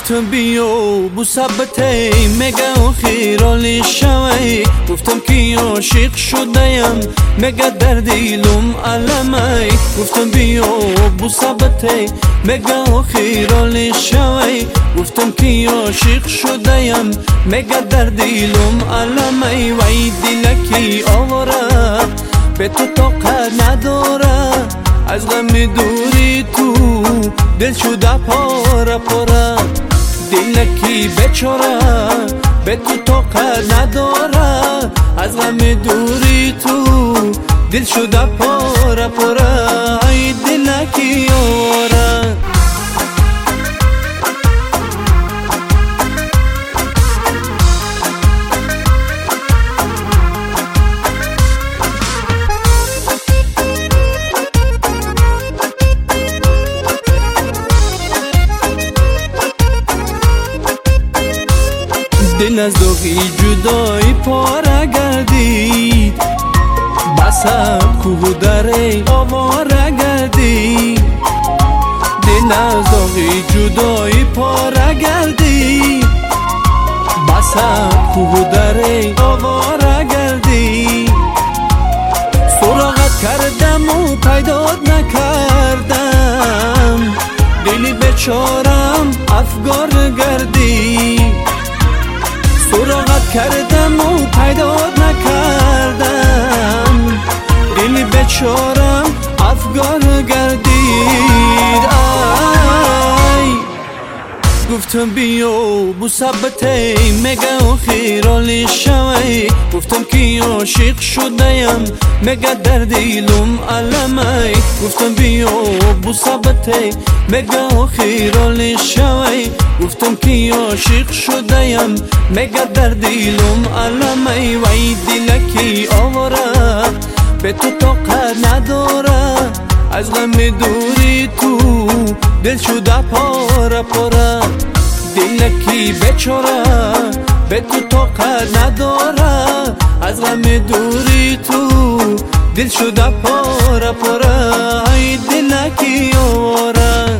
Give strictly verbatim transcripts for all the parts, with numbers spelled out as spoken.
گفتم بیو بو ثبته مگه و خیرالی شوی گفتم کی عاشق شدیم مگه در دیلم علمی گفتم بیو بو ثبته مگه و خیرالی شوی گفتم کی عاشق شدیم مگه در دیلم علمی وای دلکی آوره به تو طاقت نداره از غم دوری تو دل شده پاره پاره دلکی بیچاره به تو طاقت نداره از غم دوری تو دل شده پاره پاره ای دلکی آواره دل از دوغی جدایی پاره گردید بسم کوه دره آواره گردید دل از دوغی جدایی پاره گردید بسم کوه دره آواره گردید سراغت کردم و پیدات نکردم دلی بیچارم افگار گردید سراغت کردم و پیدات نکردم دل بیچارم افگار گردید آی گفتم بیو بو ثبته مگه و خیرالی شوی گفتم کی عاشق شدیم مگه در دیلم علمی گفتم بیو بو ثبته مگه و خیرالی شوی گفتم کی عاشق شدیم مگه در دیلم علمی وای دلکی آوره به تو طاقت نداره از غم دوری تو دل شده پاره پاره دلکی بیچاره به تو طاقت نداره از غم دوری تو دل شده پاره پاره ای دلکی آواره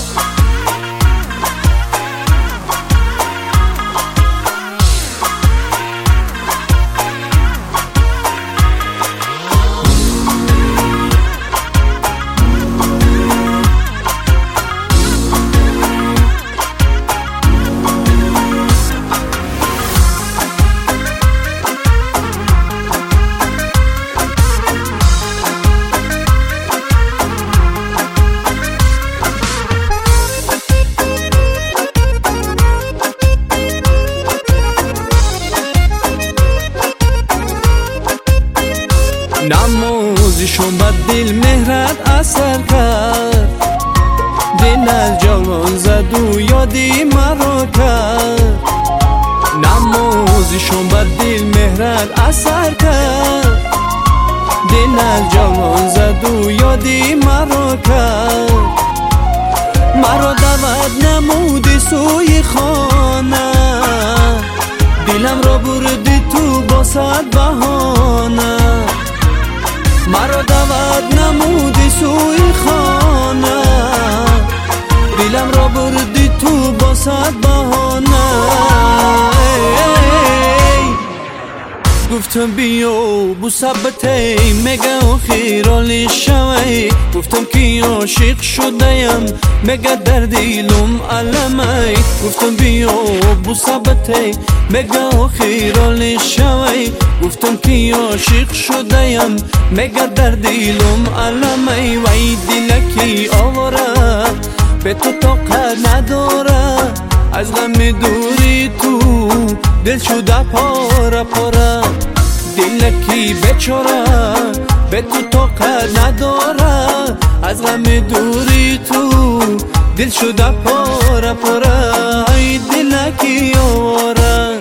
نمازشون بد دل مهرت اثر کرد دل از جوان زد و یادی مرا کرد نمازشون بد دل مهرت اثر کرد دل از جوان زد و یادی مرا کرد مرا دعوت نمودی سوی خانه دلم را بردی تو با صد بهانه مرا دعوت نمودی سوی خانه دلم را بردی تو با صد بهانه گفتم بیو بو ثبته مگه و خیرالی شوی گفتم کی عاشق شدیم مگه در دیلم علمی گفتم بیو بو ثبته مگه و خیرالی شوی گفتم کی عاشق شدیم مگه در دیلم علمی وای دلکی آوره به تو طاقت نداره از غم دوری تو دل شده پاره پاره دلکی بیچاره به تو طاقت نداره از غم دوری تو دل شده پاره پاره ای دلکی آواره